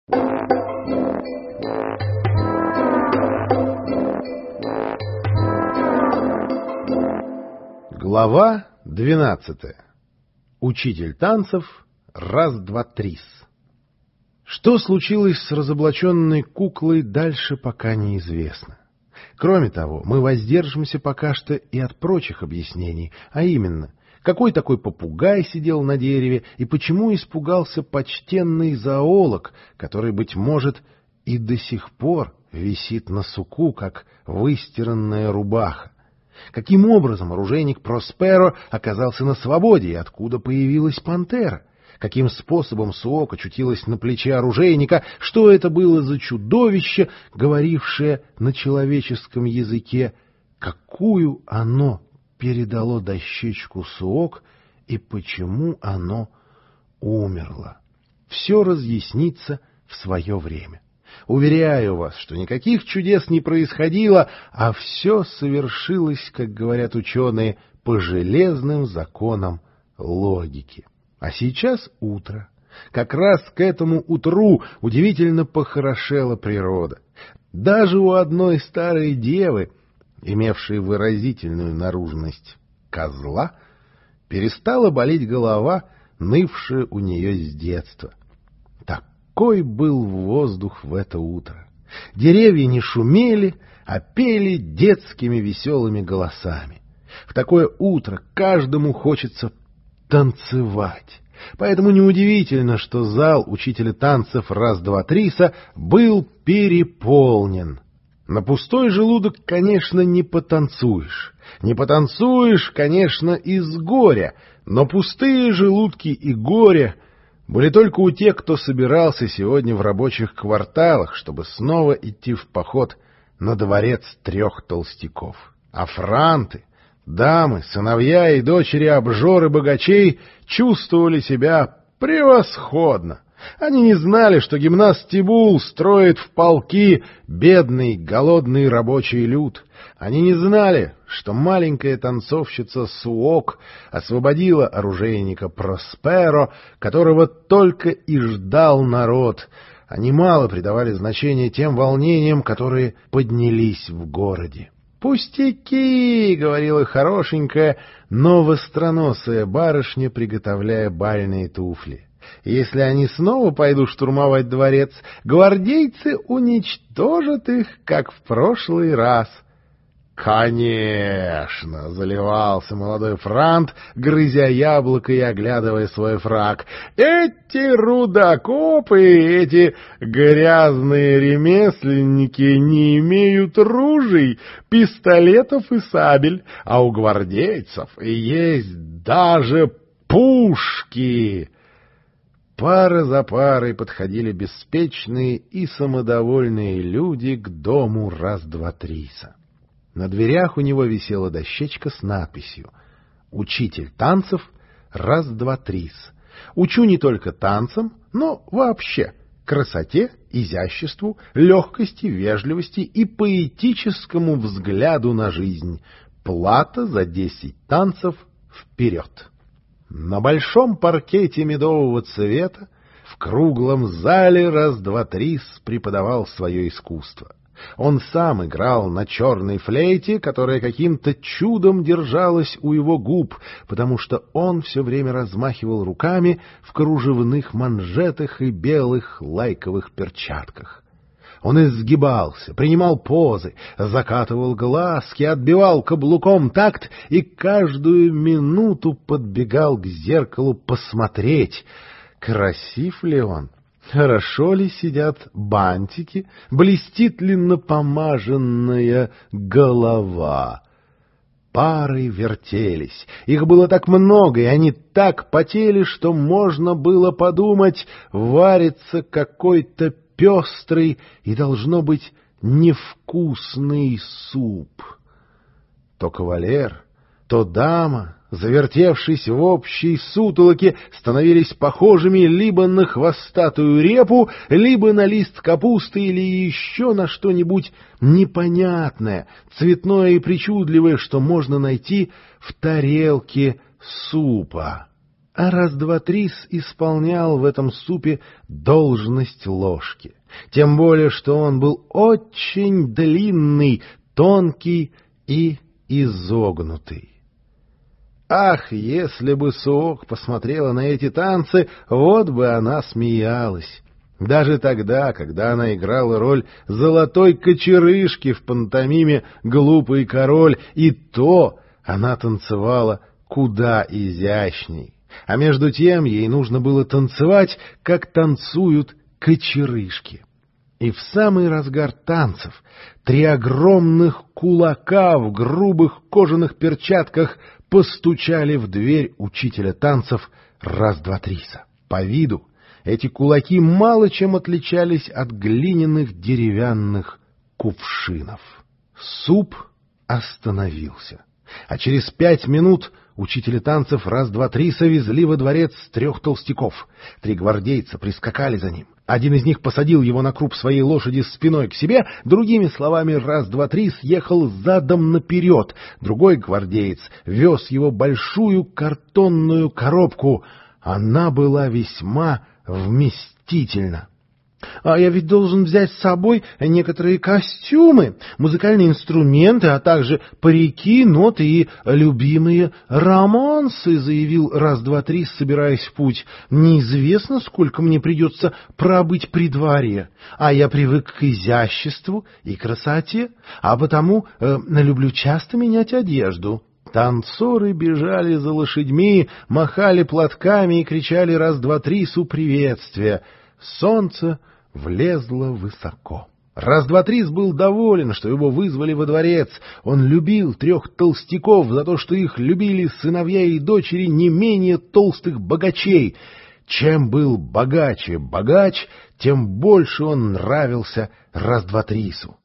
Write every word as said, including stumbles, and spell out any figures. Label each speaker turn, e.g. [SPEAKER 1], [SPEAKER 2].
[SPEAKER 1] Глава двенадцатая. Учитель танцев раз-два-трис. Что случилось с разоблаченной куклой, дальше пока неизвестно. Кроме того, мы воздержимся пока что и от прочих объяснений, а именно, какой такой попугай сидел на дереве и почему испугался почтенный зоолог, который, быть может, и до сих пор висит на суку, как выстиранная рубаха. Каким образом оружейник Просперо оказался на свободе и откуда появилась пантера? Каким способом Суок очутилась на плече оружейника? Что это было за чудовище, говорившее на человеческом языке? Какую оно передало дощечку Суок и почему оно умерло? Все разъяснится в свое время. Уверяю вас, что никаких чудес не происходило, а все совершилось, как говорят ученые, по железным законам логики. А сейчас утро. Как раз к этому утру удивительно похорошела природа. Даже у одной старой девы, имевшей выразительную наружность козла, перестала болеть голова, нывшая у нее с детства. Какой был воздух в это утро! Деревья не шумели, а пели детскими веселыми голосами. В такое утро каждому хочется танцевать. Поэтому неудивительно, что зал учителя танцев раз-два-триса был переполнен. На пустой желудок, конечно, не потанцуешь. Не потанцуешь, конечно, из горя, но пустые желудки и горе были только у тех, кто собирался сегодня в рабочих кварталах, чтобы снова идти в поход на дворец трех толстяков. А франты, дамы, сыновья и дочери обжор и богачей чувствовали себя превосходно. Они не знали, что гимнаст Тибул строит в полки бедный, голодный рабочий люд. Они не знали, что маленькая танцовщица Суок освободила оружейника Просперо, которого только и ждал народ. Они мало придавали значения тем волнениям, которые поднялись в городе. «Пустяки!» — говорила хорошенькая, но востроносая барышня, приготовляя бальные туфли. «Если они снова пойдут штурмовать дворец, гвардейцы уничтожат их, как в прошлый раз». «Конечно!» — заливался молодой франт, грызя яблоко и оглядывая свой фрак. «Эти рудокопы, эти грязные ремесленники не имеют ружей, пистолетов и сабель, а у гвардейцев есть даже пушки!» Пара за парой подходили беспечные и самодовольные люди к дому раз-два-триса. На дверях у него висела дощечка с надписью «Учитель танцев раз-два-трис». Учу не только танцам, но вообще красоте, изяществу, легкости, вежливости и поэтическому взгляду на жизнь. Плата за десять танцев вперед. На большом паркете медового цвета в круглом зале раз-два-трис преподавал свое искусство. Он сам играл на черной флейте, которая каким-то чудом держалась у его губ, потому что он все время размахивал руками в кружевных манжетах и белых лайковых перчатках. Он изгибался, принимал позы, закатывал глазки, отбивал каблуком такт и каждую минуту подбегал к зеркалу посмотреть, красив ли он, хорошо ли сидят бантики, блестит ли напомаженная голова. Пары вертелись, их было так много, и они так потели, что можно было подумать, варится какой-то пестрый и, должно быть, невкусный суп. То кавалер, то дама, завертевшись в общей сутолоке, становились похожими либо на хвостатую репу, либо на лист капусты или еще на что-нибудь непонятное, цветное и причудливое, что можно найти в тарелке супа. а раз-два-трис исполнял в этом супе должность ложки. Тем более, что он был очень длинный, тонкий и изогнутый. Ах, если бы Суок посмотрела на эти танцы, вот бы она смеялась. Даже тогда, когда она играла роль золотой кочерышки в пантомиме «Глупый король», и то она танцевала куда изящней. А между тем ей нужно было танцевать, как танцуют кочерышки. И в самый разгар танцев три огромных кулака в грубых кожаных перчатках постучали в дверь учителя танцев раз-два-триса. По виду эти кулаки мало чем отличались от глиняных деревянных кувшинов. Суп остановился, а через пять минут учителя танцев раз-два-триса везли во дворец трех толстяков. Три гвардейца прискакали за ним. Один из них посадил его на круп своей лошади спиной к себе, другими словами, раз-два-трис ехал задом наперед, другой гвардеец вез его большую картонную коробку. Она была весьма вместительна. — А я ведь должен взять с собой некоторые костюмы, музыкальные инструменты, а также парики, ноты и любимые романсы, — заявил раз-два-трис, собираясь в путь. — Неизвестно, сколько мне придется пробыть при дворе, а я привык к изяществу и красоте, а потому э, люблю часто менять одежду. Танцоры бежали за лошадьми, махали платками и кричали раз-два-трису приветствия. Солнце влезло высоко. Раз-два-трис был доволен, что его вызвали во дворец. Он любил трех толстяков за то, что их любили сыновья и дочери не менее толстых богачей. Чем был богаче богач, тем больше он нравился раз-два-трису.